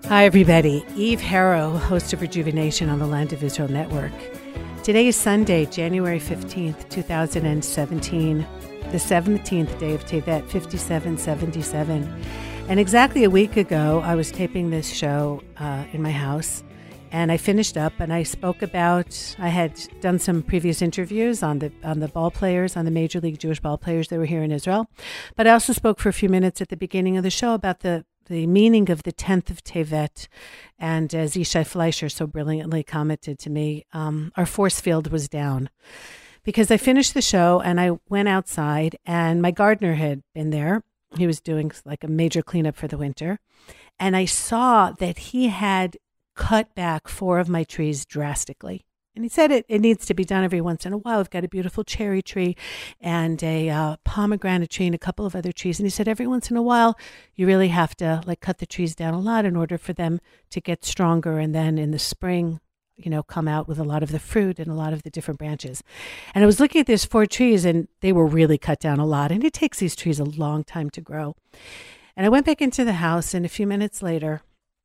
Hi, everybody. Eve Harrow, host of Rejuvenation on the Land of Israel Network. Today is Sunday, January 15th, 2017, the 17th day of Tevet, 5777. And exactly a week ago, I was taping this show in my house, and I finished up and I spoke about, I had done some previous interviews on the ball players, on the Major League Jewish ball players that were here in Israel. But I also spoke for a few minutes at the beginning of the show about the meaning of the 10th of Tevet. And as Yishai Fleischer so brilliantly commented to me, our force field was down. Because I finished the show and I went outside and my gardener had been there. He was doing like a major cleanup for the winter. And I saw that he had cut back 4 of my trees drastically. And he said it needs to be done every once in a while. We've got a beautiful cherry tree and a pomegranate tree and a couple of other trees. And he said every once in a while, you really have to cut the trees down a lot in order for them to get stronger. And then in the spring, come out with a lot of the fruit and a lot of the different branches. And I was looking at these 4 trees and they were really cut down a lot. And it takes these trees a long time to grow. And I went back into the house and a few minutes later,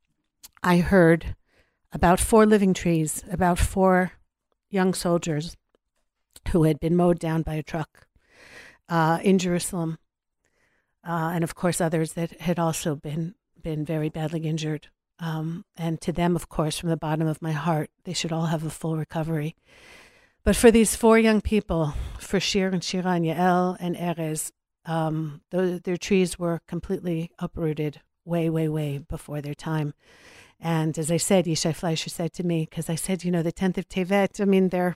I heard about 4 living trees, about 4 young soldiers who had been mowed down by a truck in Jerusalem. And of course, others that had also been very badly injured. And to them, of course, from the bottom of my heart, they should all have a full recovery. But for these 4 young people, for Shir and Shira and Yael and Erez, their trees were completely uprooted way, way, way before their time. And as I said, Yishai Fleischer said to me, because I said, the 10th of Tevet, I mean, they're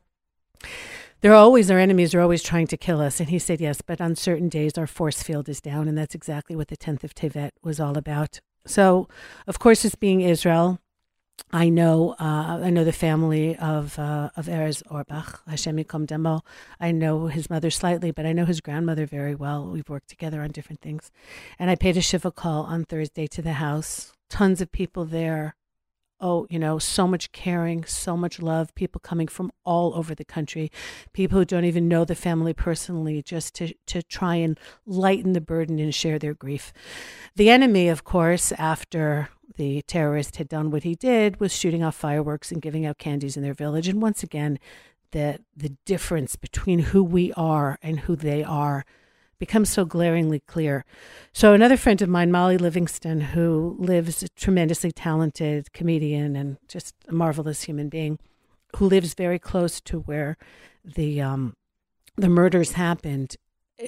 always, our enemies are always trying to kill us. And he said, yes, but on certain days our force field is down. And that's exactly what the 10th of Tevet was all about. So, of course, it's being Israel. I know the family of Erez Orbach, Hashem Yikom Damo. I know his mother slightly, but I know his grandmother very well. We've worked together on different things. And I paid a shiva call on Thursday to the house. Tons of people there. Oh, so much caring, so much love, people coming from all over the country, people who don't even know the family personally, just to try and lighten the burden and share their grief. The enemy, of course, after the terrorist had done what he did, was shooting off fireworks and giving out candies in their village. And once again, the difference between who we are and who they are becomes so glaringly clear. So another friend of mine, Molly Livingston, who lives, a tremendously talented comedian and just a marvelous human being, who lives very close to where the murders happened,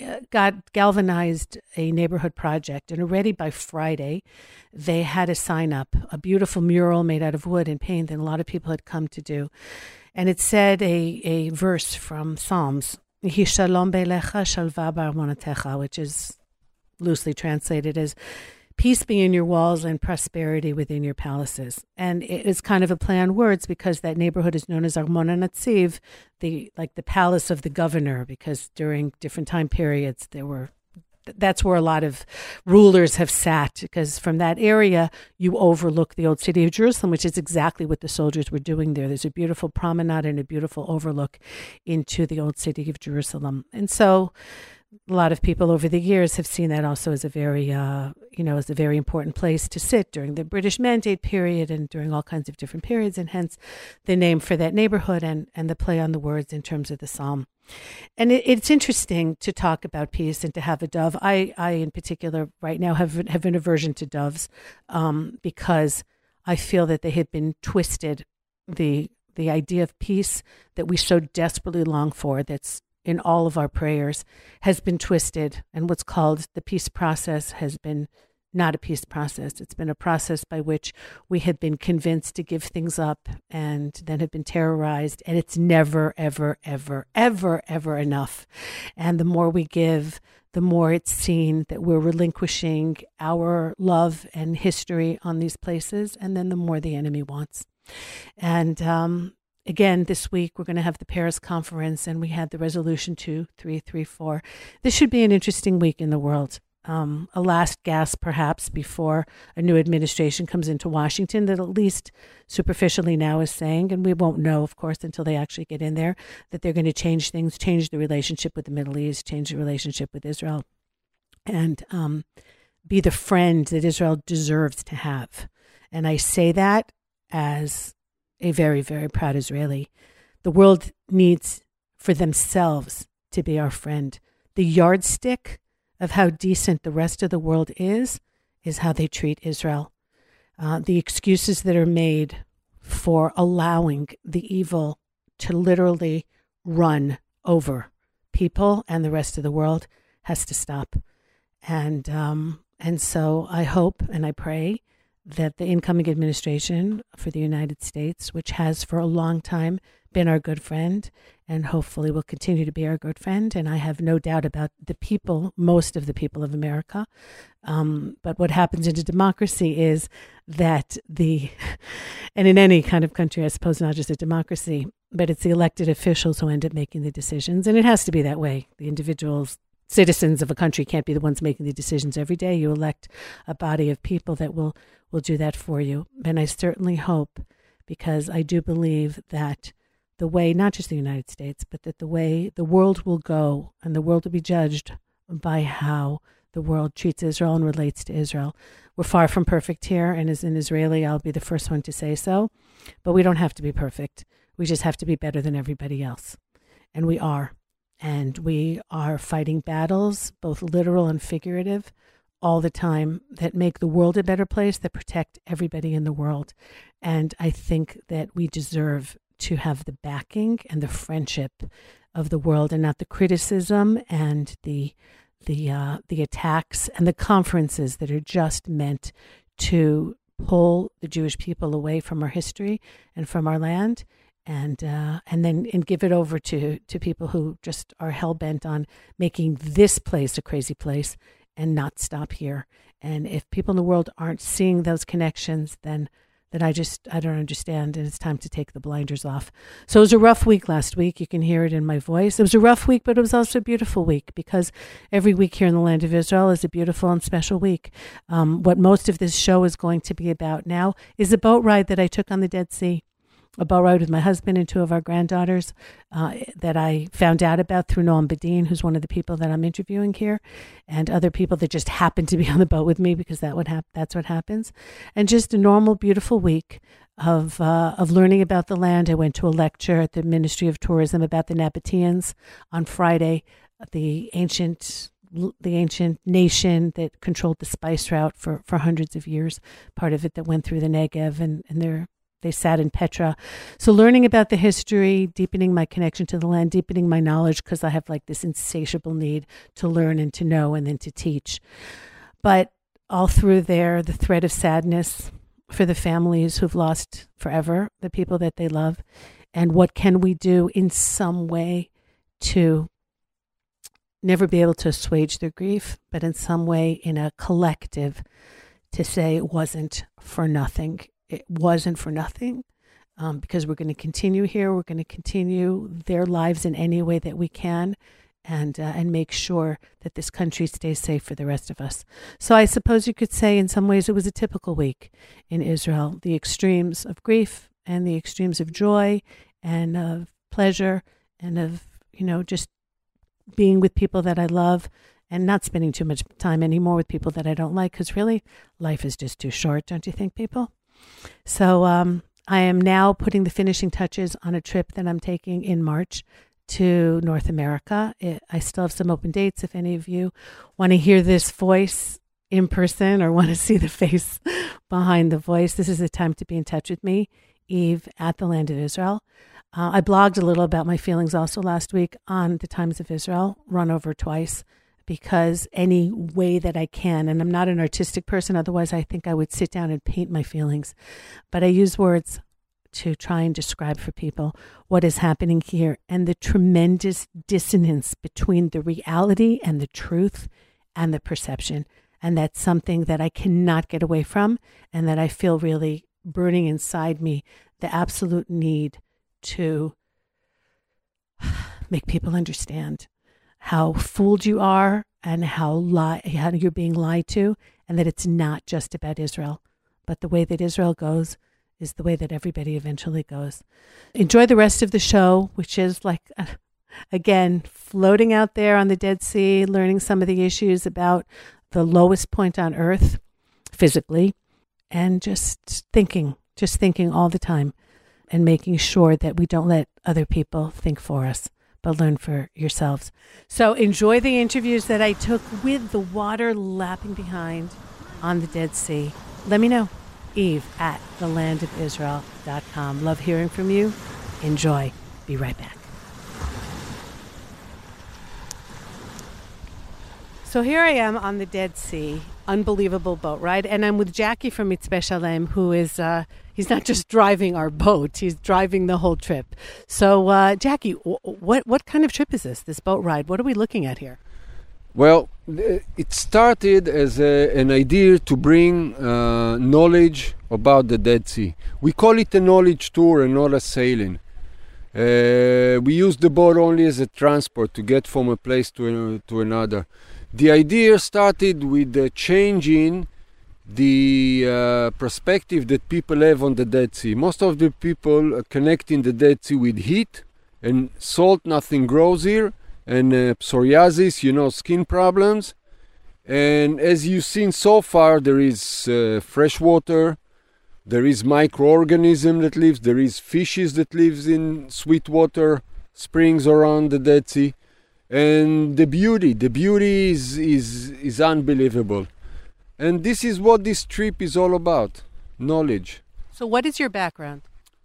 galvanized a neighborhood project. And already by Friday, they had a sign up, a beautiful mural made out of wood and paint that a lot of people had come to do. And it said a verse from Psalms, Shalom Belecha Shalva B'Armonatecha, which is loosely translated as peace be in your walls and prosperity within your palaces. And it is kind of a play on words because that neighborhood is known as Armon HaNatziv, the palace of the governor, because during different time periods that's where a lot of rulers have sat, because from that area, you overlook the old city of Jerusalem, which is exactly what the soldiers were doing there. There's a beautiful promenade and a beautiful overlook into the old city of Jerusalem. And so a lot of people over the years have seen that also as a very, as a very important place to sit during the British Mandate period and during all kinds of different periods, and hence the name for that neighborhood and the play on the words in terms of the psalm. And it's interesting to talk about peace and to have a dove. I in particular, right now have an aversion to doves because I feel that they have been twisted. The idea of peace that we so desperately long for, that's in all of our prayers, has been twisted. And what's called the peace process has been not a peace process. It's been a process by which we had been convinced to give things up and then have been terrorized. And it's never, ever, ever, ever, ever enough. And the more we give, the more it's seen that we're relinquishing our love and history on these places. And then the more the enemy wants. And again, this week, we're going to have the Paris conference, and we had the resolution 2334. This should be an interesting week in the world. A last gasp, perhaps, before a new administration comes into Washington that at least superficially now is saying, and we won't know, of course, until they actually get in there, that they're going to change things, change the relationship with the Middle East, change the relationship with Israel, and be the friend that Israel deserves to have. And I say that as a very, very proud Israeli. The world needs for themselves to be our friend. The yardstick of how decent the rest of the world is how they treat Israel. The excuses that are made for allowing the evil to literally run over people and the rest of the world has to stop. And so I hope and I pray that the incoming administration for the United States, which has for a long time been our good friend and hopefully will continue to be our good friend, and I have no doubt about the people, most of the people of America. But what happens in a democracy is that and in any kind of country, I suppose, not just a democracy, but it's the elected officials who end up making the decisions. And it has to be that way. The individuals, citizens of a country can't be the ones making the decisions every day. You elect a body of people that will do that for you. And I certainly hope, because I do believe that the way, not just the United States, but that the way the world will go and the world will be judged by how the world treats Israel and relates to Israel. We're far from perfect here, and as an Israeli, I'll be the first one to say so. But we don't have to be perfect. We just have to be better than everybody else. And we are. And we are fighting battles, both literal and figurative, all the time, that make the world a better place, that protect everybody in the world. And I think that we deserve to have the backing and the friendship of the world, and not the criticism and the attacks and the conferences that are just meant to pull the Jewish people away from our history and from our land, and then give it over to people who just are hell-bent on making this place a crazy place and not stop here. And if people in the world aren't seeing those connections, then I don't understand, and it's time to take the blinders off. So it was a rough week last week. You can hear it in my voice. It was a rough week, but it was also a beautiful week, because every week here in the land of Israel is a beautiful and special week. What most of this show is going to be about now is a boat ride that I took on the Dead Sea. A boat ride with my husband and two of our granddaughters that I found out about through Noam Badin, who's one of the people that I'm interviewing here, and other people that just happened to be on the boat with me, because that's what happens. And just a normal, beautiful week of learning about the land. I went to a lecture at the Ministry of Tourism about the Nabateans on Friday, the ancient nation that controlled the spice route for hundreds of years, part of it that went through the Negev, and they sat in Petra. So learning about the history, deepening my connection to the land, deepening my knowledge, because I have like this insatiable need to learn and to know and then to teach. But all through there, the thread of sadness for the families who've lost forever the people that they love. And what can we do in some way to never be able to assuage their grief, but in some way, in a collective, to say it wasn't for nothing. It wasn't for nothing, because we're going to continue here. We're going to continue their lives in any way that we can, and make sure that this country stays safe for the rest of us. So I suppose you could say in some ways it was a typical week in Israel. The extremes of grief and the extremes of joy and of pleasure and of, just being with people that I love, and not spending too much time anymore with people that I don't like, because really life is just too short, don't you think, people? So I am now putting the finishing touches on a trip that I'm taking in March to North America. I still have some open dates. If any of you want to hear this voice in person or want to see the face behind the voice, this is the time to be in touch with me, Eve at the Land of Israel. I blogged a little about my feelings also last week on the Times of Israel, run over twice, because any way that I can, and I'm not an artistic person, otherwise I think I would sit down and paint my feelings, but I use words to try and describe for people what is happening here and the tremendous dissonance between the reality and the truth and the perception. And that's something that I cannot get away from, and that I feel really burning inside me, the absolute need to make people understand how fooled you are and how you're being lied to, and that it's not just about Israel, but the way that Israel goes is the way that everybody eventually goes. Enjoy the rest of the show, which is like, again, floating out there on the Dead Sea, learning some of the issues about the lowest point on earth physically, and just thinking all the time and making sure that we don't let other people think for us, but learn for yourselves. So enjoy the interviews that I took with the water lapping behind on the Dead Sea. Let me know. Eve at thelandofisrael.com. Love hearing from you. Enjoy. Be right back. So here I am on the Dead Sea. Unbelievable boat ride. And I'm with Jackie from Mitzveh Shalem, who is, he's not just driving our boat, he's driving the whole trip. So, Jackie, what kind of trip is this boat ride? What are we looking at here? Well, it started as an idea to bring knowledge about the Dead Sea. We call it a knowledge tour and not a sailing. We use the boat only as a transport to get from a place to another. The idea started with changing the perspective that people have on the Dead Sea. Most of the people are connecting the Dead Sea with heat and salt. Nothing grows here, and psoriasis, skin problems. And as you've seen so far, there is fresh water, there is microorganism that lives, there is fishes that lives in sweet water springs around the Dead Sea. And the beauty is unbelievable. And this is what this trip is all about, knowledge. So what is your background?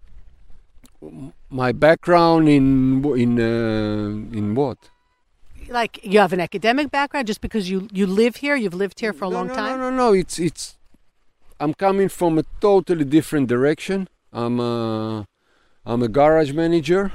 My background in what? Like, you have an academic background just because you live here? You've lived here for a long time? No. It's I'm coming from a totally different direction. I'm a garage manager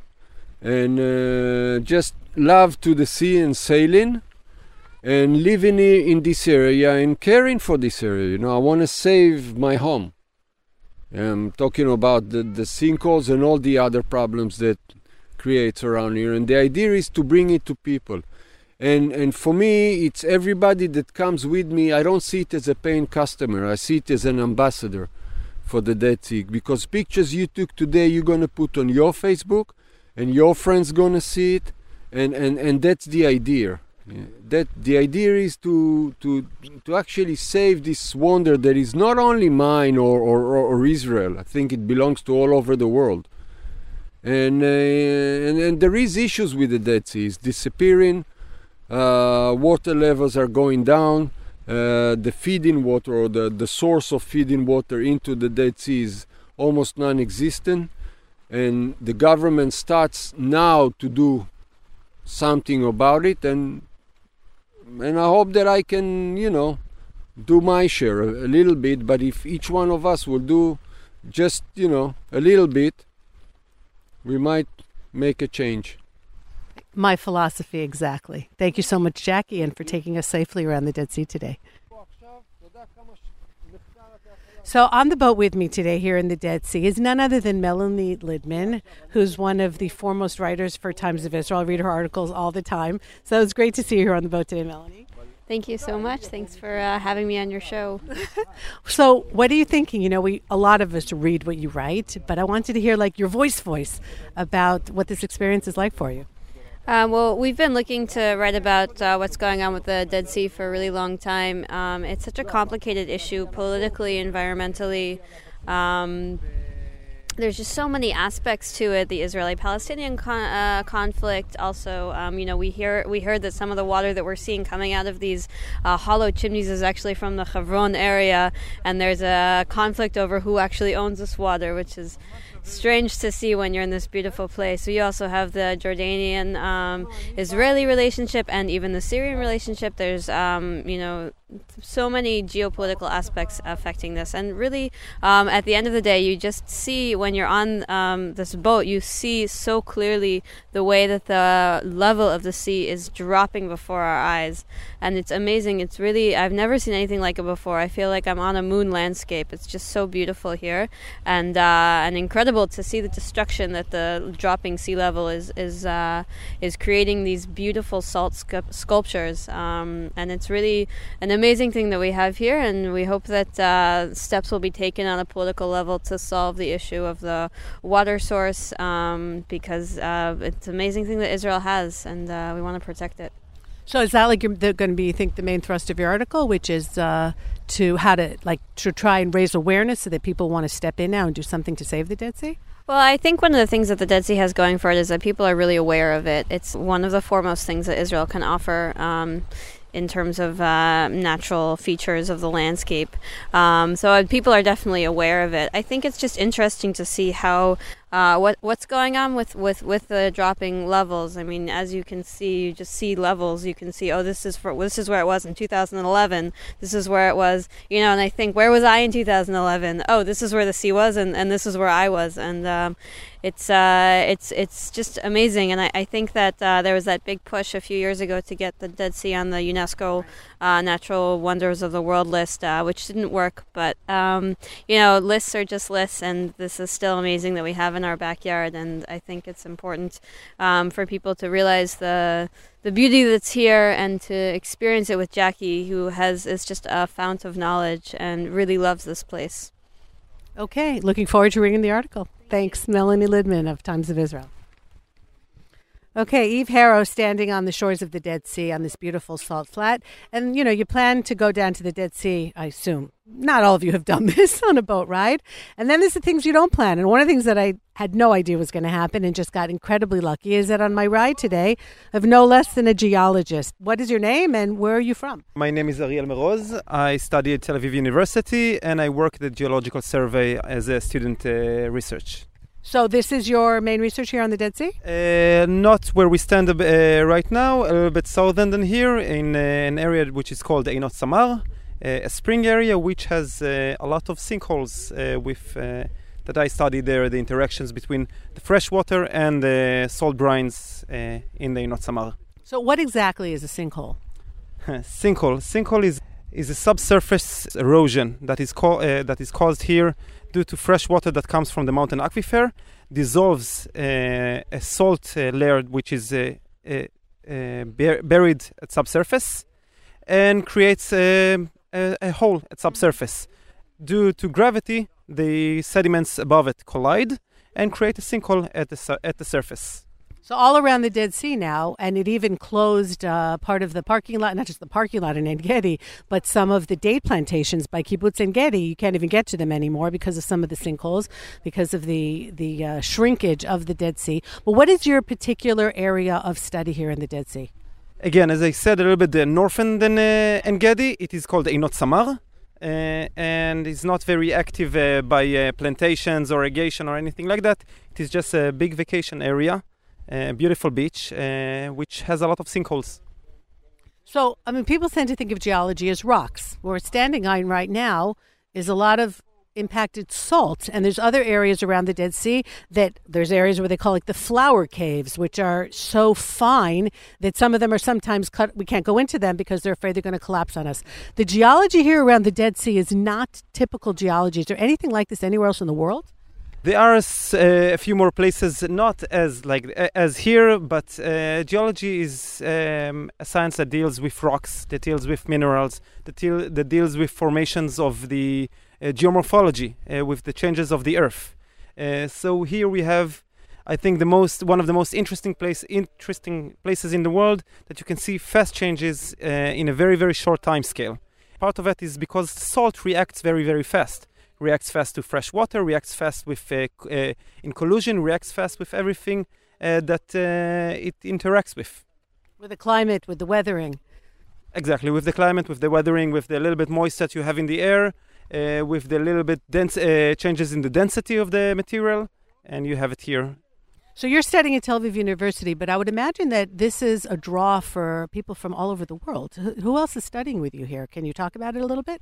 and just love to the sea and sailing and living in this area and caring for this area. I want to save my home. I'm talking about the sinkholes and all the other problems that creates around here. And the idea is to bring it to people. And for me, it's everybody that comes with me. I don't see it as a paying customer. I see it as an ambassador for the Dead Sea. Because pictures you took today, you're going to put on your Facebook and your friends going to see it. And that's the idea. That the idea is to actually save this wonder that is not only mine or Israel. I think it belongs to all over the world. And there is issues with the Dead Sea. It's disappearing. Water levels are going down. The feeding water or the source of feeding water into the Dead Sea is almost non-existent. And the government starts now to do something about it, and I hope that I can, do my share a little bit. But if each one of us will do just, a little bit, we might make a change. My philosophy, exactly. Thank you so much, Jackie, and for taking us safely around the Dead Sea today. So on the boat with me today here in the Dead Sea is none other than Melanie Lidman, who's one of the foremost writers for Times of Israel. I read her articles all the time. So it's great to see you here on the boat today, Melanie. Thank you so much. Thanks for having me on your show. So what are you thinking? A lot of us read what you write, but I wanted to hear your voice about what this experience is like for you. Well, we've been looking to write about what's going on with the Dead Sea for a really long time. It's such a complicated issue, politically, environmentally. There's just so many aspects to it. The Israeli-Palestinian conflict. Also, we heard that some of the water that we're seeing coming out of these hollow chimneys is actually from the Hebron area, and there's a conflict over who actually owns this water, which is strange to see when you're in this beautiful place. We also have the Jordanian-Israeli relationship and even the Syrian relationship. There's, so many geopolitical aspects affecting this. And really, at the end of the day, you just see when you're on this boat, you see so clearly the way that the level of the sea is dropping before our eyes. And it's amazing. It's really, I've never seen anything like it before. I feel like I'm on a moon landscape. It's just so beautiful here. And incredible to see the destruction that the dropping sea level is creating these beautiful salt sculptures. And it's really an amazing thing that we have here, and we hope that steps will be taken on a political level to solve the issue of the water source, because it's an amazing thing that Israel has, and we want to protect it. So is that like going to be, you think, the main thrust of your article, which is to try and raise awareness so that people want to step in now and do something to save the Dead Sea? Well, I think one of the things that the Dead Sea has going for it is that people are really aware of it. It's one of the foremost things that Israel can offer in terms of natural features of the landscape. So people are definitely aware of it. I think it's just interesting to see how what's going on with the dropping levels. I mean, as you can see, you just see levels. You can see, this is where it was in 2011. This is where it was, and I think, where was I in 2011? Oh, this is where the sea was, and this is where I was. And it's just amazing. And I think that there was that big push a few years ago to get the Dead Sea on the UNESCO Natural Wonders of the World list, which didn't work. But, lists are just lists, and this is still amazing that we have in our backyard. And I think it's important for people to realize the beauty that's here and to experience it with Jackie, who is just a fount of knowledge and really loves this place. Okay, looking forward to reading the article. Thanks, Melanie Lidman of Times of Israel. Okay, Eve Harrow standing on the shores of the Dead Sea on this beautiful salt flat. And, you plan to go down to the Dead Sea, I assume. Not all of you have done this on a boat ride. And then there's the things you don't plan. And one of the things that I had no idea was going to happen and just got incredibly lucky is that on my ride today, I have no less than a geologist. What is your name and where are you from? My name is Ariel Meroz. I study at Tel Aviv University and I work at the Geological Survey as a student research. So this is your main research here on the Dead Sea? Not where we stand right now, a little bit southern than here, in an area which is called Einot Samar, a spring area which has a lot of sinkholes that I studied there, the interactions between the fresh water and the salt brines in the Einot Samar. So what exactly is a sinkhole? Sinkhole is a subsurface erosion that is caused here due to fresh water that comes from the mountain aquifer, dissolves a salt layer which is buried at subsurface, and creates a hole at subsurface. Due to gravity, the sediments above it collide and create a sinkhole at the surface. So all around the Dead Sea now, and it even closed part of the parking lot, not just the parking lot in En Gedi, but some of the date plantations by Kibbutz En Gedi. You can't even get to them anymore because of some of the sinkholes, because of the shrinkage of the Dead Sea. But what is your particular area of study here in the Dead Sea? Again, as I said, a little bit northern than En Gedi. It is called Einot Samar, and it's not very active by plantations or irrigation or anything like that. It is just a big vacation area. A beautiful beach, which has a lot of sinkholes. So, people tend to think of geology as rocks. Where we're standing on right now is a lot of impacted salt, and there's other areas around the Dead Sea that there's areas where they call the flower caves, which are so fine that some of them are sometimes cut. We can't go into them because they're afraid they're going to collapse on us. The geology here around the Dead Sea is not typical geology. Is there anything like this anywhere else in the world? There are a few more places, not as here, but geology is a science that deals with rocks, that deals with minerals, that deals with formations of the geomorphology, with the changes of the earth. So here we have, I think, one of the most interesting places in the world that you can see fast changes in a very, very short time scale. Part of it is because salt reacts very, very fast. Reacts fast to fresh water, reacts fast with in collusion, reacts fast with everything that it interacts with. With the climate, with the weathering. Exactly, with the climate, with the weathering, with the little bit moist that you have in the air, with the little bit changes in the density of the material, and you have it here. So you're studying at Tel Aviv University, but I would imagine that this is a draw for people from all over the world. Who else is studying with you here? Can you talk about it a little bit?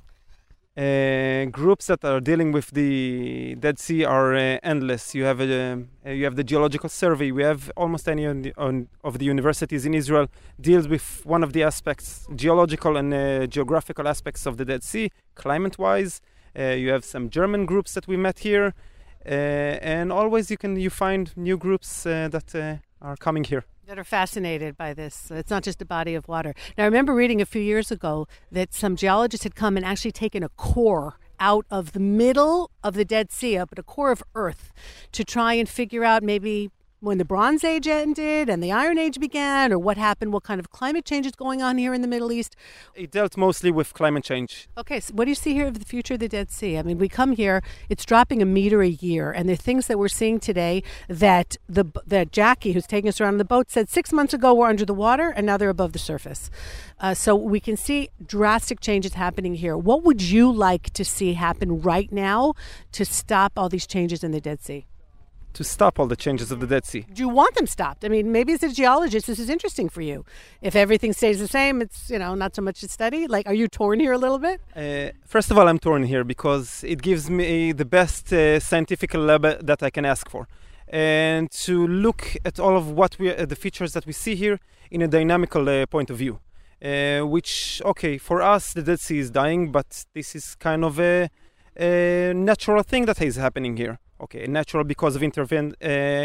Groups that are dealing with the Dead Sea are endless. You have the Geological Survey. We have almost any of the universities in Israel deals with one of the aspects, geological and geographical aspects of the Dead Sea, climate-wise. You have some German groups that we met here, and always you find new groups that are coming here. That are fascinated by this. It's not just a body of water. Now, I remember reading a few years ago that some geologists had come and actually taken a core out of the middle of the Dead Sea, up at a core of Earth, to try and figure out maybe when the Bronze Age ended and the Iron Age began, or what happened, what kind of climate change is going on here in the Middle East? It dealt mostly with climate change. Okay, so what do you see here of the future of the Dead Sea? I mean, we come here, it's dropping a meter a year, and there are things that we're seeing today that that Jackie, who's taking us around in the boat, said 6 months ago we're under the water, and now they're above the surface. So we can see drastic changes happening here. What would you like to see happen right now to stop all these changes in the Dead Sea? To stop all the changes of the Dead Sea. Do you want them stopped? I mean, maybe as a geologist, this is interesting for you. If everything stays the same, it's, not so much to study. Like, are you torn here a little bit? First of all, I'm torn here because it gives me the best scientific level that I can ask for. And to look at all of the features that we see here in a dynamical point of view. Which, okay, for us, the Dead Sea is dying, but this is kind of a natural thing that is happening here. Okay, natural because of interference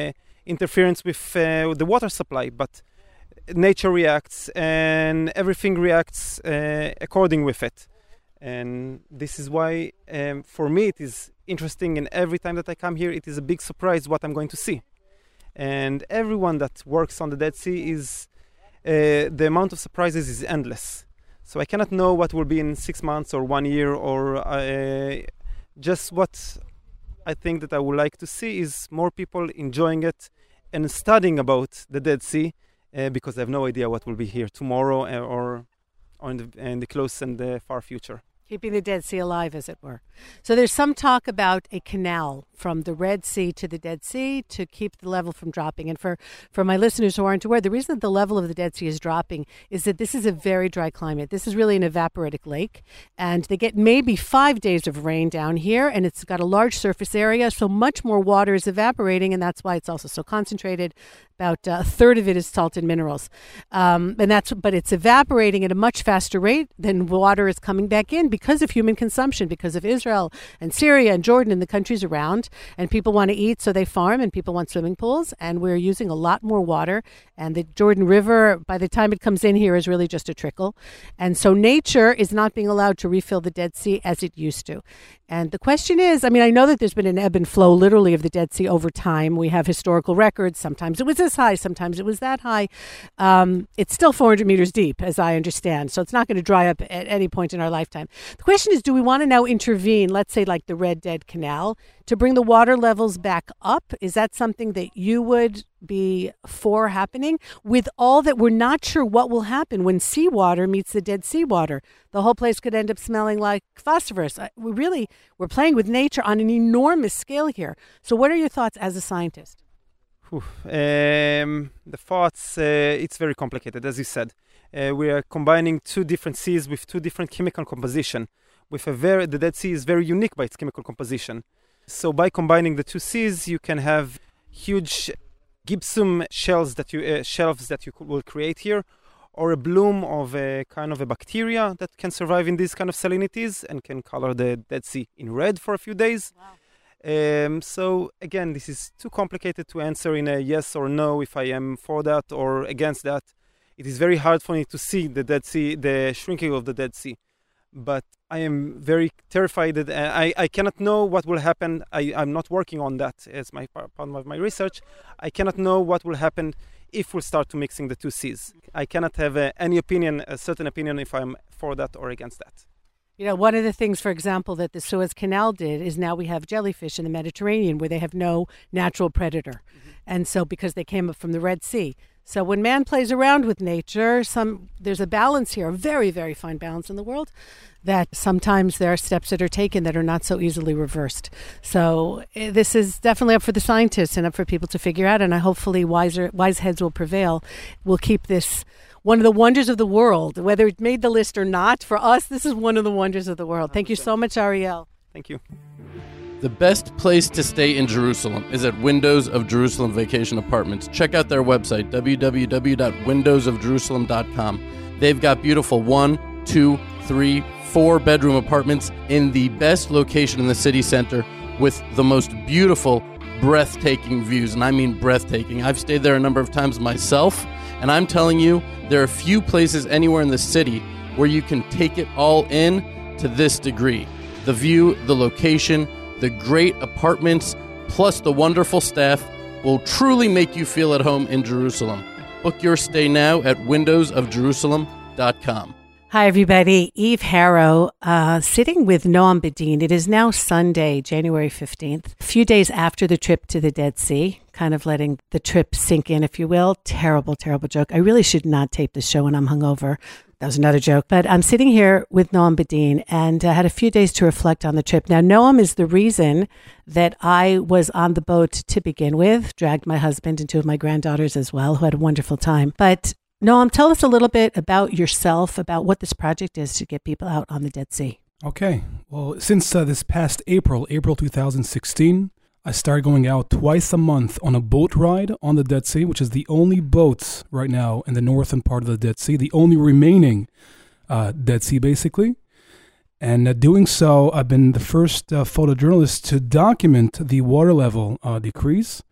with the water supply, but nature reacts and everything reacts according with it. And this is why, for me, it is interesting, and every time that I come here, it is a big surprise what I'm going to see. And everyone that works on the Dead Sea is, the amount of surprises is endless. So I cannot know what will be in 6 months or 1 year, or just what I think that I would like to see is more people enjoying it and studying about the Dead Sea, because I have no idea what will be here tomorrow or in the close and the far future. Keeping the Dead Sea alive, as it were. So there's some talk about a canal from the Red Sea to the Dead Sea to keep the level from dropping. And for my listeners who aren't aware, the reason that the level of the Dead Sea is dropping is that this is a very dry climate. This is really an evaporitic lake, and they get maybe 5 days of rain down here, and it's got a large surface area, so much more water is evaporating, and that's why it's also so concentrated. About a third of it is salt and minerals. But it's evaporating at a much faster rate than water is coming back in because of human consumption, because of Israel and Syria and Jordan and the countries around. And people want to eat, so they farm, and people want swimming pools. And we're using a lot more water. And the Jordan River, by the time it comes in here, is really just a trickle. And so nature is not being allowed to refill the Dead Sea as it used to. And the question is, I know that there's been an ebb and flow literally of the Dead Sea over time. We have historical records. Sometimes it was this high, sometimes it was that high. It's still 400 meters deep, as I understand. So it's not going to dry up at any point in our lifetime. The question is, do we want to now intervene, let's say like the Red Dead Canal, to bring the water levels back up? Is that something that you would be for happening? With all that, we're not sure what will happen when seawater meets the Dead Sea water. The whole place could end up smelling like phosphorus. We're playing with nature on an enormous scale here. So what are your thoughts as a scientist? The thoughts, it's very complicated, as you said. We are combining two different seas with two different chemical composition. The Dead Sea is very unique by its chemical composition. So by combining the two seas, you can have huge gypsum shelves that you will create here, or a bloom of a kind of a bacteria that can survive in these kind of salinities and can color the Dead Sea in red for a few days. Wow. So again, this is too complicated to answer in a yes or no if I am for that or against that. It is very hard for me to see the Dead Sea, the shrinking of the Dead Sea. But I am very terrified that I cannot know what will happen. I'm not working on that as part of my research. I cannot know what will happen if we start to mixing the two seas. I cannot have any opinion, a certain opinion, if I'm for that or against that. One of the things, for example, that the Suez Canal did is now we have jellyfish in the Mediterranean where they have no natural predator. Mm-hmm. And so because they came up from the Red Sea. So when man plays around with nature, there's a balance here, a very, very fine balance in the world, that sometimes there are steps that are taken that are not so easily reversed. So this is definitely up for the scientists and up for people to figure out, and hopefully wise heads will prevail. We'll keep this one of the wonders of the world, whether it made the list or not. For us, this is one of the wonders of the world. Thank you so much, Ariel. Thank you. The best place to stay in Jerusalem is at Windows of Jerusalem Vacation Apartments. Check out their website, www.windowsofjerusalem.com. They've got beautiful 1, 2, 3, 4-bedroom apartments in the best location in the city center with the most beautiful, breathtaking views. And I mean breathtaking. I've stayed there a number of times myself, and I'm telling you, there are few places anywhere in the city where you can take it all in to this degree. The view, the location, the great apartments, plus the wonderful staff, will truly make you feel at home in Jerusalem. Book your stay now at windowsofjerusalem.com. Hi, everybody. Eve Harrow, sitting with Noam Bedin. It is now Sunday, January 15th, a few days after the trip to the Dead Sea, kind of letting the trip sink in, if you will. Terrible, terrible joke. I really should not tape this show when I'm hungover. That was another joke. But I'm sitting here with Noam Bedin and had a few days to reflect on the trip. Now, Noam is the reason that I was on the boat to begin with, dragged my husband and two of my granddaughters as well, who had a wonderful time. But Noam, tell us a little bit about yourself, about what this project is to get people out on the Dead Sea. Okay. Well, since this past April 2016, I started going out twice a month on a boat ride on the Dead Sea, which is the only boats right now in the northern part of the Dead Sea, the only remaining Dead Sea, basically. And doing so, I've been the first photojournalist to document the water level decrease.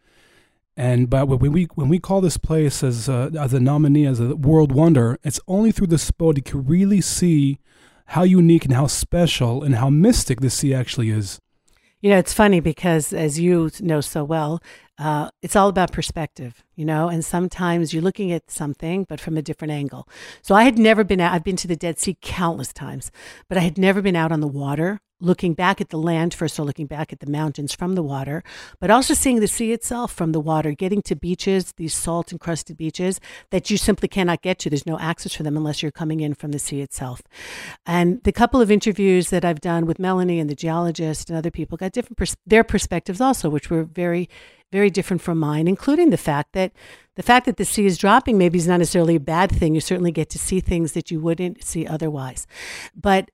And but when we call this place as a nominee, as a world wonder, it's only through this boat you can really see how unique and how special and how mystic the sea actually is. You know, it's funny because, as you know so well, it's all about perspective, you know, and sometimes you're looking at something, but from a different angle. So I had never been out. I've been to the Dead Sea countless times, but I had never been out on the water, looking back at the land, first of all, looking back at the mountains from the water, but also seeing the sea itself from the water, getting to beaches, these salt encrusted beaches that you simply cannot get to. There's no access for them unless you're coming in from the sea itself. And the couple of interviews that I've done with Melanie and the geologist and other people got different their perspectives also, which were very, very different from mine, including the fact that the sea is dropping maybe is not necessarily a bad thing. You certainly get to see things that you wouldn't see otherwise. But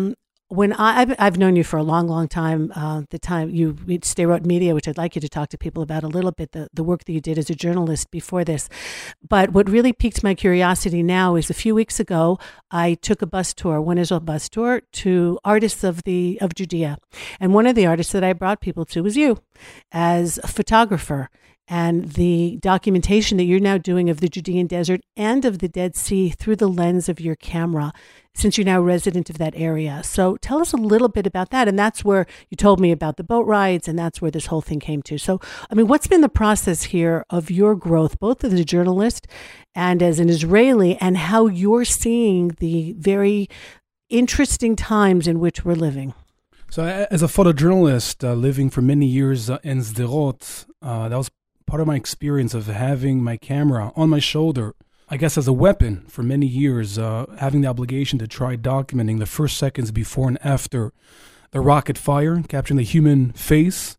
when I've known you for a long, long time, the time you Stay Wrote Media, which I'd like you to talk to people about a little bit, the work that you did as a journalist before this. But what really piqued my curiosity now is a few weeks ago, I took a bus tour, One Israel bus tour, to artists of Judea. And one of the artists that I brought people to was you as a photographer. And the documentation that you're now doing of the Judean desert and of the Dead Sea through the lens of your camera, since you're now a resident of that area. So tell us a little bit about that. And that's where you told me about the boat rides, and that's where this whole thing came to. So, I mean, what's been the process here of your growth, both as a journalist and as an Israeli, and how you're seeing the very interesting times in which we're living? So as a photojournalist living for many years in Sderot, that was part of my experience of having my camera on my shoulder, I guess as a weapon for many years, having the obligation to try documenting the first seconds before and after the rocket fire, capturing the human face.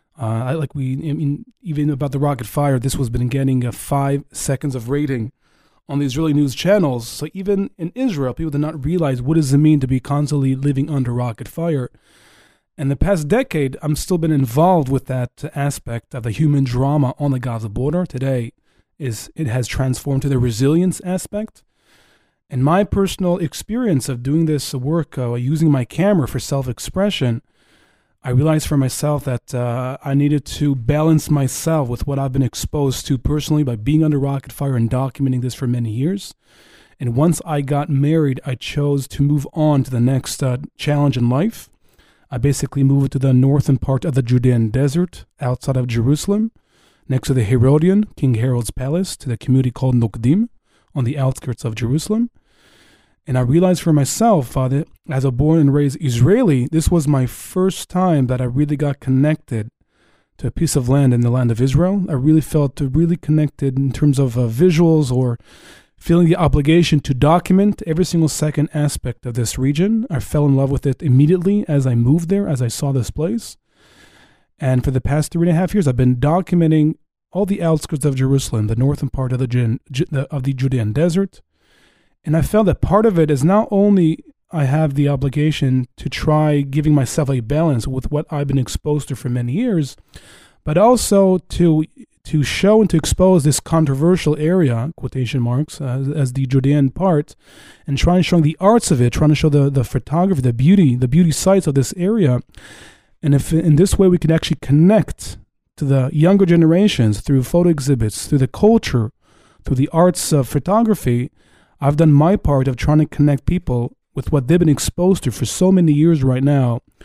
Even about the rocket fire, this was been getting 5 seconds of rating on the Israeli news channels. So even in Israel, people did not realize what does it mean to be constantly living under rocket fire. In the past decade, I'm still been involved with that aspect of the human drama on the Gaza border. Today, it has transformed to the resilience aspect. And my personal experience of doing this work, using my camera for self-expression, I realized for myself that I needed to balance myself with what I've been exposed to personally by being under rocket fire and documenting this for many years. And once I got married, I chose to move on to the next challenge in life. I basically moved to the northern part of the Judean desert, outside of Jerusalem, next to the Herodian, King Herod's palace, to the community called Nokdim, on the outskirts of Jerusalem. And I realized for myself that as a born and raised Israeli, this was my first time that I really got connected to a piece of land in the land of Israel. I really felt really connected in terms of visuals or feeling the obligation to document every single second aspect of this region. I fell in love with it immediately as I moved there, as I saw this place. And for the past 3.5 years, I've been documenting all the outskirts of Jerusalem, the northern part of the Judean desert. And I felt that part of it is not only I have the obligation to try giving myself a balance with what I've been exposed to for many years, but also to show and to expose this controversial area, quotation marks, as the Judean part, and trying to show the arts of it, trying to show the photography, the beauty sites of this area. And if in this way we can actually connect to the younger generations through photo exhibits, through the culture, through the arts of photography, I've done my part of trying to connect people with what they've been exposed to for so many years right now,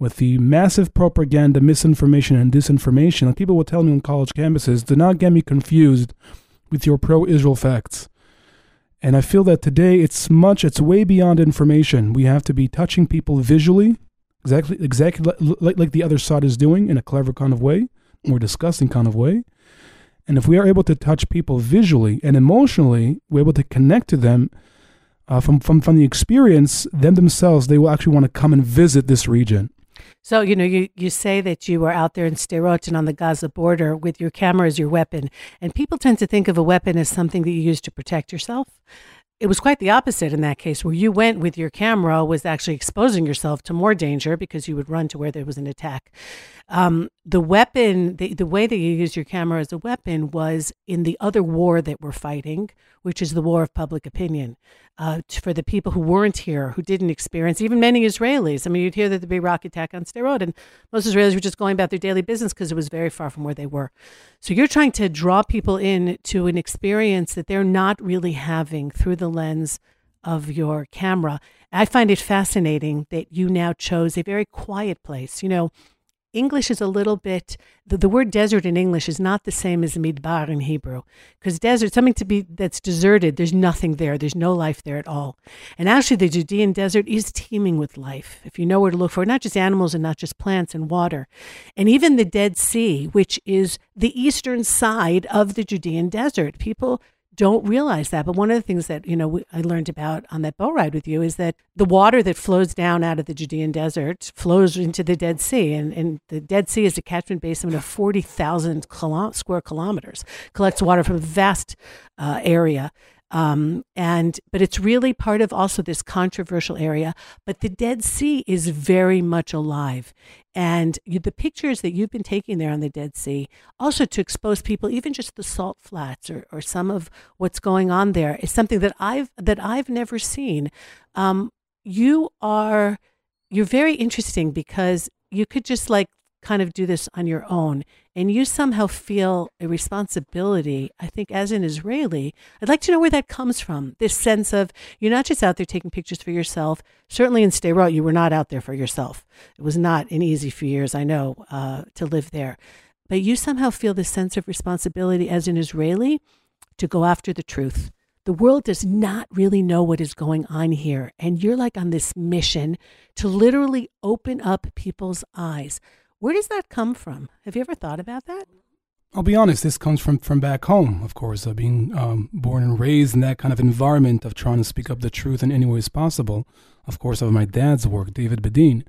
with the massive propaganda, misinformation, and disinformation. Like people will tell me on college campuses, do not get me confused with your pro-Israel facts. And I feel that today it's way beyond information. We have to be touching people visually, exactly like the other side is doing in a clever kind of way, more disgusting kind of way. And if we are able to touch people visually and emotionally, we're able to connect to them from the experience, them themselves, they will actually want to come and visit this region. So, you say that you were out there in Sderot and on the Gaza border with your camera as your weapon. And people tend to think of a weapon as something that you use to protect yourself. It was quite the opposite in that case, where you went with your camera was actually exposing yourself to more danger because you would run to where there was an attack. The weapon, the way that you used your camera as a weapon was in the other war that we're fighting, which is the war of public opinion. For the people who weren't here, who didn't experience, even many Israelis. I mean, you'd hear that there'd be a rocket attack on Sderot, and most Israelis were just going about their daily business because it was very far from where they were. So you're trying to draw people in to an experience that they're not really having through the lens of your camera. I find it fascinating that you now chose a very quiet place. English is a little bit, the word desert in English is not the same as midbar in Hebrew, because desert, something that's deserted, there's nothing there. There's no life there at all. And actually the Judean desert is teeming with life. If you know where to look for, not just animals and not just plants and water. And even the Dead Sea, which is the eastern side of the Judean desert. People don't realize that. But one of the things that, I learned about on that boat ride with you is that the water that flows down out of the Judean desert flows into the Dead Sea. And the Dead Sea is a catchment basin of 40,000 square kilometers, collects water from a vast area. But it's really part of also this controversial area. But the Dead Sea is very much alive. And the pictures that you've been taking there on the Dead Sea, also to expose people, even just the salt flats or some of what's going on there, is something that I've never seen. You're very interesting because you could just kind of do this on your own, and you somehow feel a responsibility, I think, as an Israeli. I'd like to know where that comes from, this sense of you're not just out there taking pictures for yourself. Certainly in Sderot, you were not out there for yourself. It was not an easy few years, I know, to live there. But you somehow feel this sense of responsibility as an Israeli to go after the truth. The world does not really know what is going on here, and you're on this mission to literally open up people's eyes. Where does that come from? Have you ever thought about that? I'll be honest, this comes from back home, of course, being born and raised in that kind of environment of trying to speak up the truth in any ways possible. Of course, of my dad's work, David Bedin.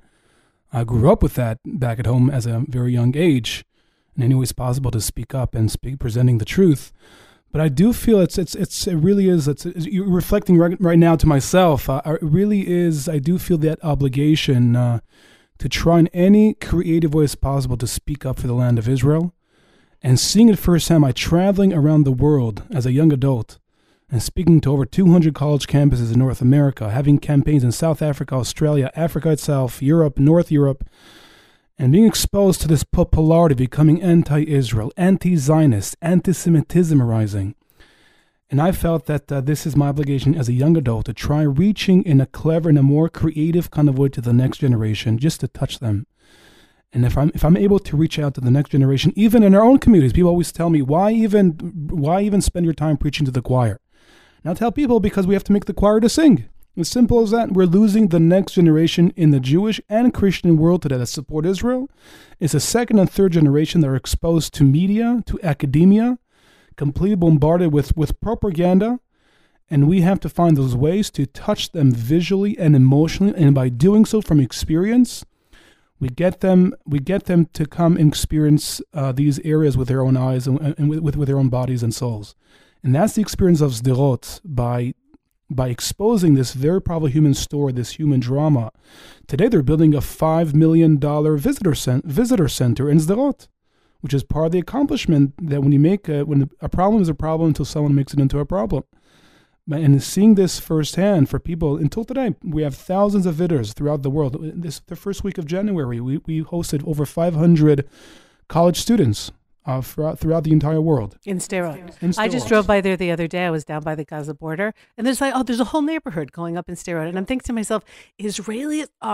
I grew up with that back at home as a very young age, in any ways possible to speak up and presenting the truth. But I do feel it really is, you're reflecting right now to myself, it really is, I do feel that obligation to try in any creative ways possible to speak up for the land of Israel. And seeing it firsthand by traveling around the world as a young adult and speaking to over 200 college campuses in North America, having campaigns in South Africa, Australia, Africa itself, Europe, North Europe, and being exposed to this polarity, becoming anti-Israel, anti-Zionist, anti-Semitism arising. And I felt that this is my obligation as a young adult to try reaching in a clever and a more creative kind of way to the next generation, just to touch them. And if I'm able to reach out to the next generation, even in our own communities, people always tell me, why even spend your time preaching to the choir? And I'll tell people, because we have to make the choir to sing. As simple as that. We're losing the next generation in the Jewish and Christian world today that support Israel. It's a second and third generation that are exposed to media, to academia, completely bombarded with propaganda, and we have to find those ways to touch them visually and emotionally, and by doing so from experience, we get them to come and experience these areas with their own eyes and with their own bodies and souls. And that's the experience of Sderot, by exposing this very powerful human story, this human drama. Today they're building a $5 million visitor center in Sderot, which is part of the accomplishment that when a problem is a problem until someone makes it into a problem. And seeing this firsthand for people, until today, we have thousands of visitors throughout the world. The first week of January, we hosted over 500 college students throughout the entire world. In Sderot. I just drove by there the other day. I was down by the Gaza border, and there's a whole neighborhood going up in Sderot. And I'm thinking to myself, Israelis are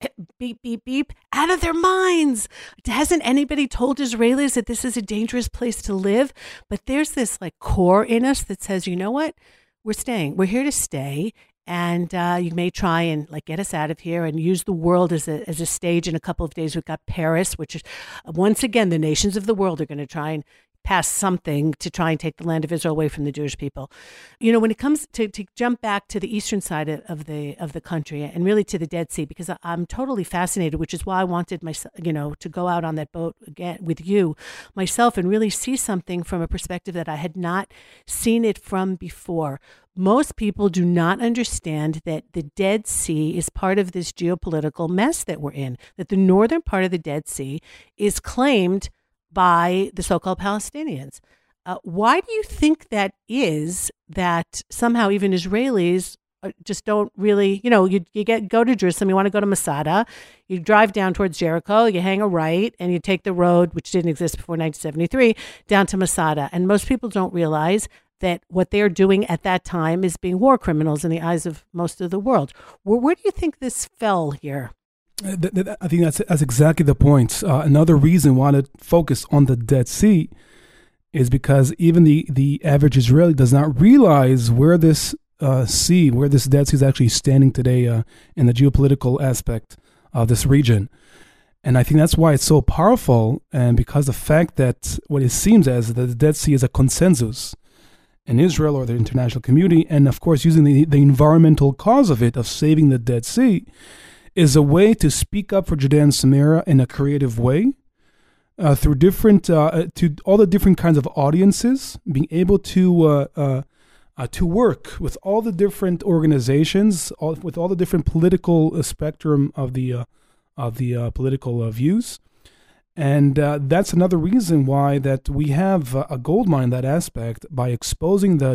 beep, beep, beep, out of their minds. Hasn't anybody told Israelis that this is a dangerous place to live? But there's this like core in us that says, you know what? We're staying. We're here to stay. And you may try and like get us out of here and use the world as a stage. In a couple of days, we've got Paris, which is once again, the nations of the world are going to try and pass something to try and take the land of Israel away from the Jewish people. You know, when it comes to jump back to the eastern side of the country and really to the Dead Sea, because I'm totally fascinated, which is why I wanted to go out on that boat again with you myself and really see something from a perspective that I had not seen it from before. Most people do not understand that the Dead Sea is part of this geopolitical mess that we're in, that the northern part of the Dead Sea is claimed by the so-called Palestinians. Why do you think that is, that somehow even Israelis just don't really, you go to Jerusalem, you want to go to Masada, you drive down towards Jericho, you hang a right, and you take the road, which didn't exist before 1973, down to Masada. And most people don't realize that what they're doing at that time is being war criminals in the eyes of most of the world. Where do you think this fell here? I think that's exactly the point. Another reason why to focus on the Dead Sea is because even the average Israeli does not realize where this Dead Sea is actually standing today in the geopolitical aspect of this region. And I think that's why it's so powerful, and because the fact that what it seems as that the Dead Sea is a consensus in Israel or the international community, and of course using the environmental cause of it, of saving the Dead Sea, is a way to speak up for Judea and Samaria in a creative way, through different, to all the different kinds of audiences, being able to work with all the different organizations, with all the different political spectrum of the political views. And that's another reason why that we have a gold mine in that aspect. By exposing the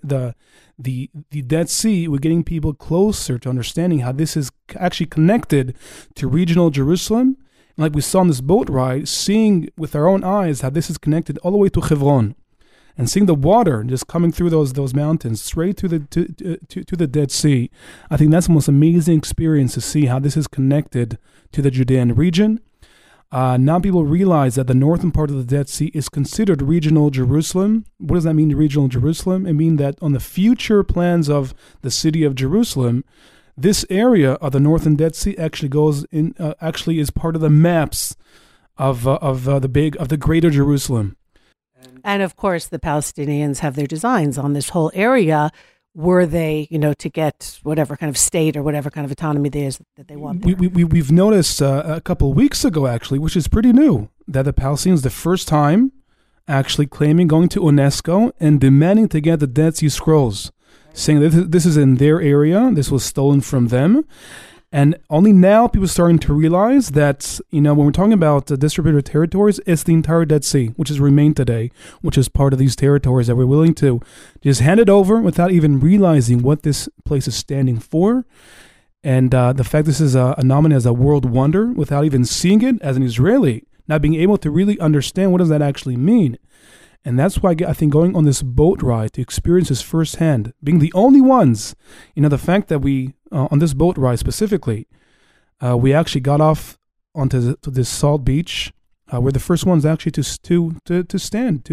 Dead Sea, we're getting people closer to understanding how this is actually connected to regional Jerusalem. And like we saw on this boat ride, seeing with our own eyes how this is connected all the way to Hebron, and seeing the water just coming through those mountains straight to the Dead Sea. I think that's the most amazing experience, to see how this is connected to the Judean region. Now people realize that the northern part of the Dead Sea is considered regional Jerusalem. What does that mean, regional Jerusalem? It means that on the future plans of the city of Jerusalem, this area of the northern Dead Sea actually goes in. Actually, is part of the maps of the greater Jerusalem. And of course, the Palestinians have their designs on this whole area. Were they, to get whatever kind of state or whatever kind of autonomy there is that they want there? We've noticed a couple of weeks ago, actually, which is pretty new, that the Palestinians, the first time, actually claiming going to UNESCO and demanding to get the Dead Sea Scrolls, saying that this is in their area, this was stolen from them. And only now people are starting to realize that, when we're talking about the distributed territories, it's the entire Dead Sea, which has remained today, which is part of these territories that we're willing to just hand it over without even realizing what this place is standing for. And the fact this is nominated as a world wonder without even seeing it as an Israeli, not being able to really understand what does that actually mean. And that's why I think going on this boat ride to experience this firsthand, being the only ones, the fact that we, on this boat ride specifically, we actually got off onto this salt beach. We're the first ones actually to stand,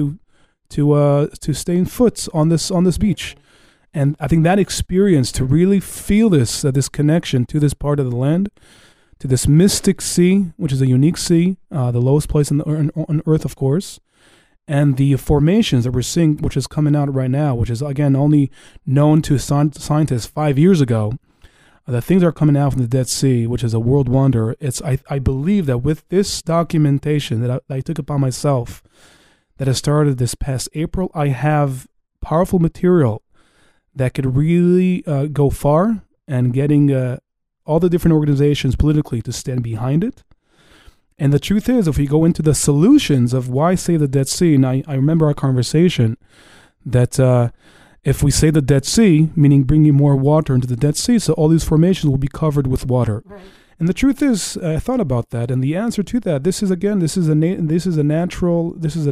to stay in foot on this beach. And I think that experience, to really feel this connection to this part of the land, to this mystic sea, which is a unique sea, the lowest place on earth, of course, and the formations that we're seeing, which is coming out right now, which is, again, only known to scientists 5 years ago, the things that are coming out from the Dead Sea, which is a world wonder. I believe that with this documentation that I took upon myself, that I started this past April, I have powerful material that could really go far, and getting all the different organizations politically to stand behind it. And the truth is, if we go into the solutions of why save the Dead Sea, and I remember our conversation that if we save the Dead Sea, meaning bringing more water into the Dead Sea, so all these formations will be covered with water. Right. And the truth is, I thought about that, and the answer to that, this is a natural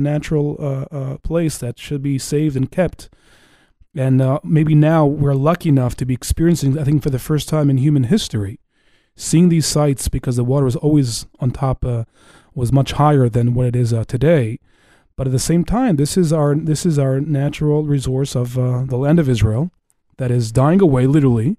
place that should be saved and kept. And maybe now we're lucky enough to be experiencing, I think for the first time in human history, seeing these sites, because the water was always on top, was much higher than what it is today. But at the same time, this is our natural resource of the land of Israel that is dying away, literally.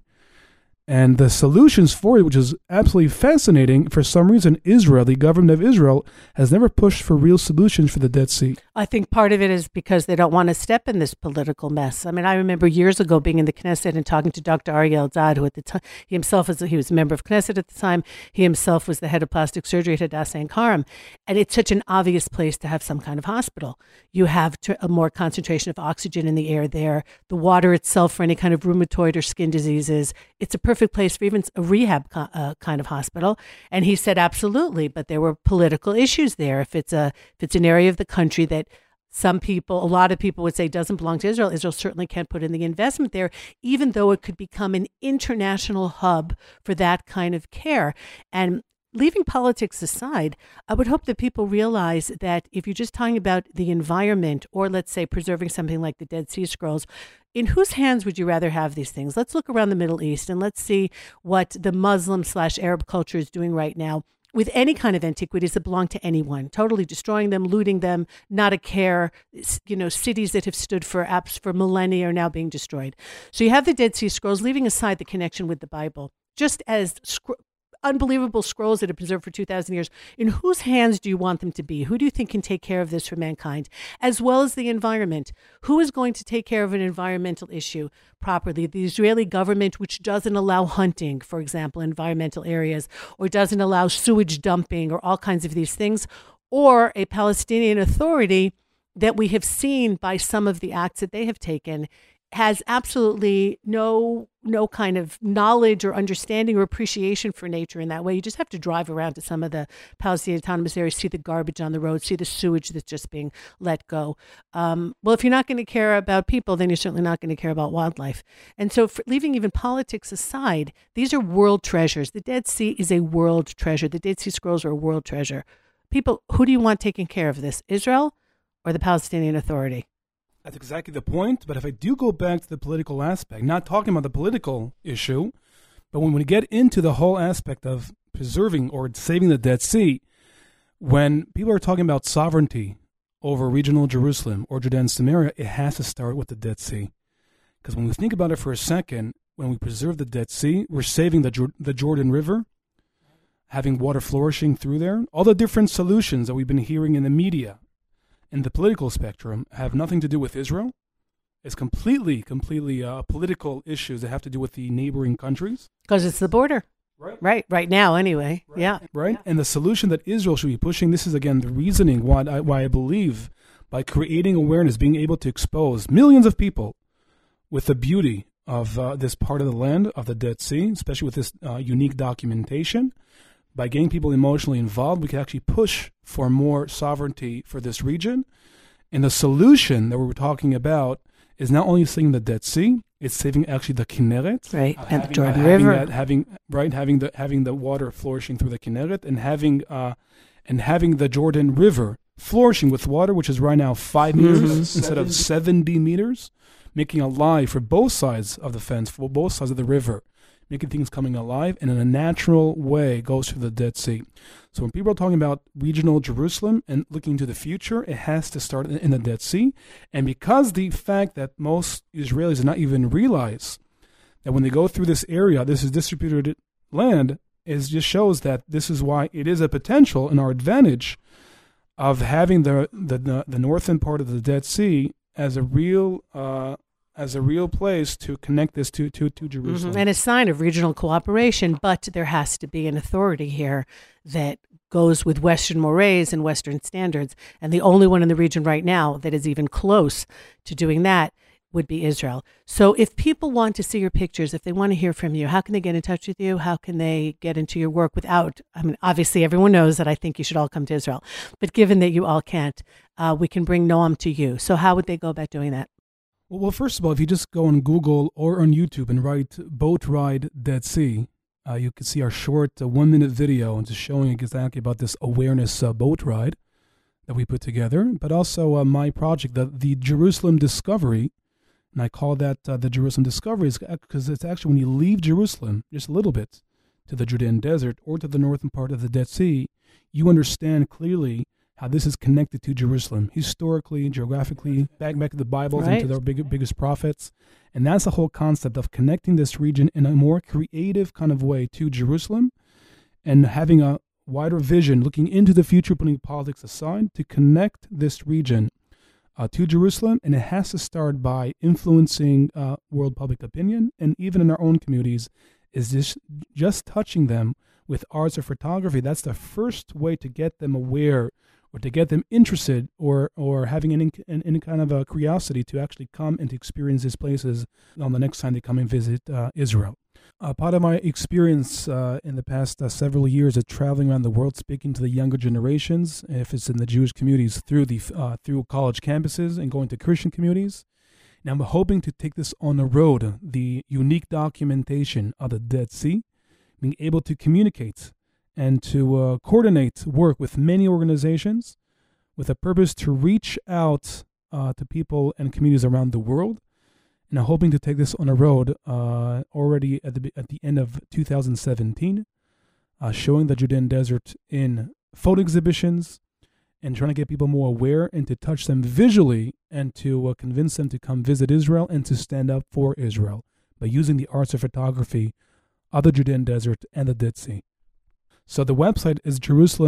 And the solutions for it, which is absolutely fascinating, for some reason, Israel, the government of Israel, has never pushed for real solutions for the Dead Sea. I think part of it is because they don't want to step in this political mess. I mean, I remember years ago being in the Knesset and talking to Dr. Ariel Zad, who at the time, he was a member of Knesset at the time. He himself was the head of plastic surgery at Hadassah Ein Kerem. And it's such an obvious place to have some kind of hospital. You have a more concentration of oxygen in the air there. The water itself for any kind of rheumatoid or skin diseases. It's a perfect place for even a rehab kind of hospital. And he said, absolutely, but there were political issues there. If it's an area of the country that a lot of people would say doesn't belong to Israel, Israel certainly can't put in the investment there, even though it could become an international hub for that kind of care. And leaving politics aside, I would hope that people realize that if you're just talking about the environment, or let's say preserving something like the Dead Sea Scrolls, in whose hands would you rather have these things? Let's look around the Middle East and let's see what the Muslim/Arab culture is doing right now with any kind of antiquities that belong to anyone, totally destroying them, looting them, not a care. Cities that have stood for millennia are now being destroyed. So you have the Dead Sea Scrolls, leaving aside the connection with the Bible, just as unbelievable scrolls that have preserved for 2,000 years. In whose hands do you want them to be? Who do you think can take care of this for mankind, as well as the environment? Who is going to take care of an environmental issue properly? The Israeli government, which doesn't allow hunting, for example, in environmental areas, or doesn't allow sewage dumping, or all kinds of these things, or a Palestinian Authority that we have seen by some of the acts that they have taken has absolutely no kind of knowledge or understanding or appreciation for nature in that way. You just have to drive around to some of the Palestinian autonomous areas, see the garbage on the road, see the sewage that's just being let go. Well, if you're not going to care about people, then you're certainly not going to care about wildlife. And so leaving even politics aside, these are world treasures. The Dead Sea is a world treasure. The Dead Sea Scrolls are a world treasure. People, who do you want taking care of this? Israel or the Palestinian Authority? That's exactly the point. But if I do go back to the political aspect, not talking about the political issue, but when we get into the whole aspect of preserving or saving the Dead Sea, when people are talking about sovereignty over regional Jerusalem or Judea and Samaria, it has to start with the Dead Sea. Because when we think about it for a second, when we preserve the Dead Sea, we're saving the Jordan River, having water flourishing through there. All the different solutions that we've been hearing in the media in the political spectrum have nothing to do with Israel. It's completely political issues that have to do with the neighboring countries. Because it's the border. Right now anyway. Right. Yeah. Right? Yeah. And the solution that Israel should be pushing, this is again the reasoning why I believe by creating awareness, being able to expose millions of people with the beauty of this part of the land, of the Dead Sea, especially with this unique documentation. By getting people emotionally involved, we can actually push for more sovereignty for this region. And the solution that we were talking about is not only saving the Dead Sea, it's saving actually the Kinneret, right, and the Jordan River, having the water flourishing through the Kinneret, and having the Jordan River flourishing with water, which is right now 5 meters instead of 70 meters, making alive for both sides of the fence, for both sides of the river, making things coming alive, and in a natural way goes through the Dead Sea. So when people are talking about regional Jerusalem and looking to the future, it has to start in the Dead Sea. And because the fact that most Israelis do not even realize that when they go through this area, this is distributed land, just shows that this is why it is a potential and our advantage of having the northern part of the Dead Sea as a real place to connect this to Jerusalem. And a sign of regional cooperation, but there has to be an authority here that goes with Western mores and Western standards. And the only one in the region right now that is even close to doing that would be Israel. So if people want to see your pictures, if they want to hear from you, how can they get in touch with you? How can they get into your work without, obviously everyone knows that I think you should all come to Israel, but given that you all can't, we can bring Noam to you. So how would they go about doing that? Well, first of all, if you just go on Google or on YouTube and write Boat Ride Dead Sea, you can see our short 1-minute video just showing exactly about this awareness boat ride that we put together, but also my project, the Jerusalem Discovery. And I call that the Jerusalem Discovery because it's actually when you leave Jerusalem just a little bit to the Judean desert or to the northern part of the Dead Sea, you understand clearly how this is connected to Jerusalem, historically, geographically, back to the Bibles and to their biggest prophets. And that's the whole concept of connecting this region in a more creative kind of way to Jerusalem and having a wider vision, looking into the future, putting politics aside, to connect this region to Jerusalem. And it has to start by influencing world public opinion, and even in our own communities, is this just touching them with arts or photography. That's the first way to get them aware or to get them interested or having any kind of a curiosity to actually come and to experience these places on the next time they come and visit Israel. Part of my experience in the past several years of traveling around the world, speaking to the younger generations, if it's in the Jewish communities, through college campuses and going to Christian communities. And I'm hoping to take this on the road, the unique documentation of the Dead Sea, being able to communicate and to coordinate work with many organizations with a purpose to reach out to people and communities around the world. And I'm hoping to take this on the road already at the end of 2017, showing the Judean Desert in photo exhibitions and trying to get people more aware and to touch them visually and to convince them to come visit Israel and to stand up for Israel by using the arts of photography of the Judean Desert and the Dead Sea. So the website is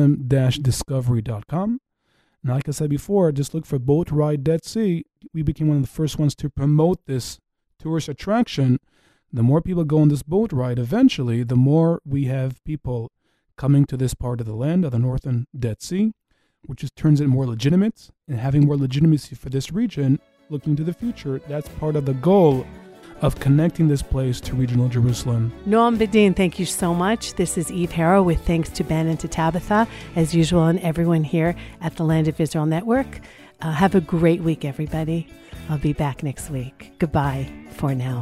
Jerusalem-discovery.com. And like I said before, just look for Boat Ride Dead Sea. We became one of the first ones to promote this tourist attraction. The more people go on this boat ride, eventually, the more we have people coming to this part of the land, of the northern Dead Sea, which just turns it more legitimate. And having more legitimacy for this region, looking to the future, that's part of the goal of connecting this place to regional Jerusalem. Noam Bedin, thank you so much. This is Eve Harrow with thanks to Ben and to Tabitha, as usual, and everyone here at the Land of Israel Network. Have a great week, everybody. I'll be back next week. Goodbye for now.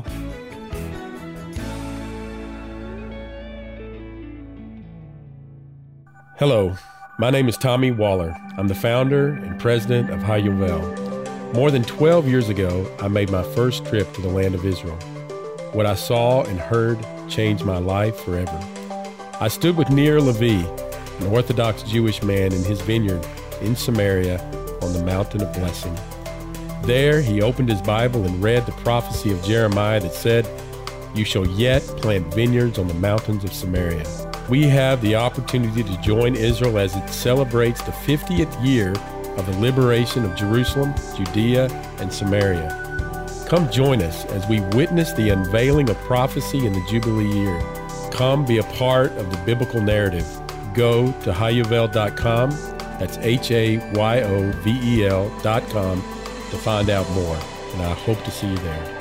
Hello, my name is Tommy Waller. I'm the founder and president of Hayuvel. More than 12 years ago, I made my first trip to the Land of Israel. What I saw and heard changed my life forever. I stood with Nir Levi, an Orthodox Jewish man in his vineyard in Samaria on the Mountain of Blessing. There, he opened his Bible and read the prophecy of Jeremiah that said, "You shall yet plant vineyards on the mountains of Samaria." We have the opportunity to join Israel as it celebrates the 50th year of the liberation of Jerusalem, Judea, and Samaria. Come join us as we witness the unveiling of prophecy in the Jubilee year. Come be a part of the biblical narrative. Go to Hayuvel.com, that's HAYOVEL.com, to find out more, and I hope to see you there.